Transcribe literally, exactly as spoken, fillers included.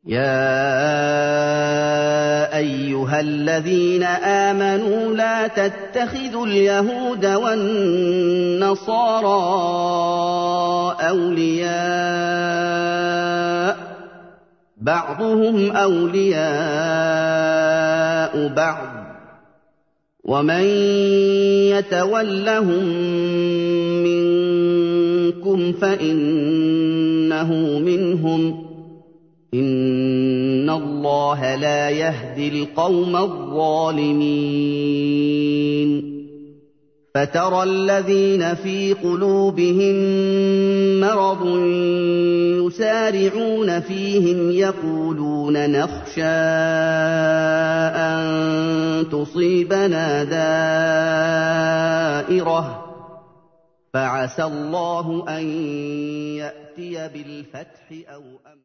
يَا أَيُّهَا الَّذِينَ آمَنُوا لَا تَتَّخِذُوا الْيَهُودَ وَالنَّصَارَىٰ أَوْلِيَاءَ ۘ بَعْضُهُمْ أَوْلِيَاءُ بَعْضٍ ۚ وَمَن يَتَوَلَّهُم مِّنكُمْ فَإِنَّهُ مِنْهُمْ ۗ إِنَّ اللَّهَ لَا يَهْدِي الْقَوْمَ الظَّالِمِينَ فَتَرَى الَّذِينَ فِي قُلُوبِهِم مَّرَضٌ يُسَارِعُونَ فِيهِمْ يَقُولُونَ نَخْشَىٰ أَن تُصِيبَنَا دَائِرَةٌ ۚ فَعَسَى اللَّهُ أَن يَأْتِيَ بِالْفَتْحِ أَوْ أَمْرٍ